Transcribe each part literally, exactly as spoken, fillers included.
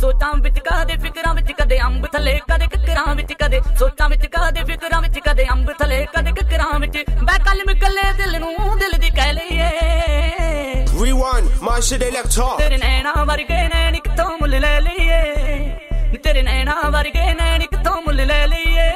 ਸੋਚਾਂ ਵਿੱਚ ਕਦੇ ਫਿਕਰਾਂ ਵਿੱਚ ਕਦੇ ਅੰਬ ਥੱਲੇ ਕਦੇ ਕਿਕਰਾਂ ਵਿੱਚ ਕਦੇ ਸੋਚਾਂ ਵਿੱਚ ਕਦੇ ਫਿਕਰਾਂ ਵਿੱਚ ਕਦੇ ਅੰਬ ਥੱਲੇ ਕਦੇ ਕਿਕਰਾਂ ਵਿੱਚ ਬੈ ਕੱਲ ਮਿਕਲੇ ਦਿਲ ਨੂੰ ਦਿਲ ਦੀ ਕਹਿ ਲਈਏ Rewind, my shit they left off. ਤੇਰੇ ਨੈਣਾ ਵਰਗੇ ਨੈਣ ਕਿਤੋਂ ਮੁੱਲ ਲੈ ਲਈਏ ਤੇਰੇ ਨੈਣਾ ਵਰਗੇ ਨੈਣ ਕਿਤੋਂ ਮੁੱਲ ਲੈ ਲਈਏ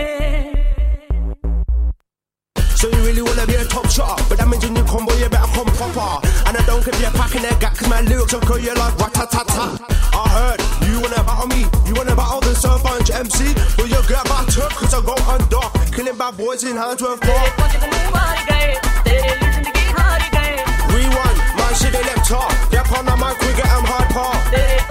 So you really wanna be a top shot, but that means in your combo you better come proper. And I don't care if you're packing that gat, cause my lyrics will call you like rat-tat-tat-tat. I heard you wanna battle me, you wanna battle the Surf Bunch M C, but you get battered cause I go under, killing bad boys in Handsworth Park. Rewind, my shit they left off. Get on the mic, we get them hard part.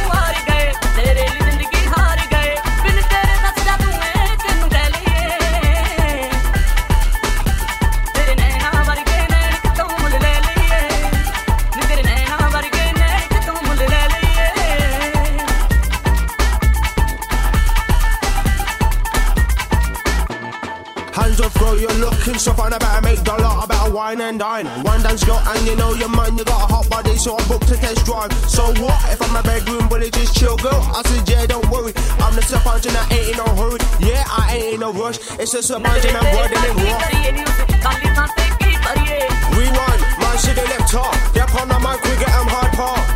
Hands up, girl, you're looking so fine. I better make dollar, I better wine and dine. One dance girl, and you know your man, you got a hot body, so I booked a test drive. So what if I'm a bedroom bully, just chill, girl? I said, yeah, don't worry. I'm the Surf Bunch and I ain't in no hurry. Yeah, I ain't in no rush. It's a Surf Bunch and I'm riding it raw. Rewind, my shit they left off. Get on the mic, we get them hard part.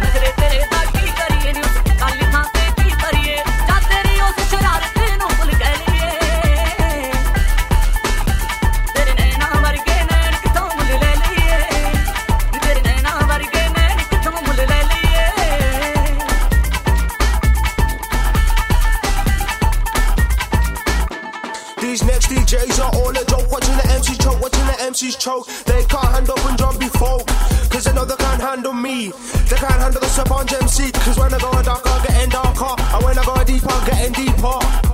These next D Js are all a joke. Watching the M Cs choke, watching the M Cs choke. They can't handle when Jumpy folk, cause they know they can't handle me. They can't handle the Surf Bunch M C, cause when I go dark, I'm getting darker, and when I go deep, I'm getting deeper.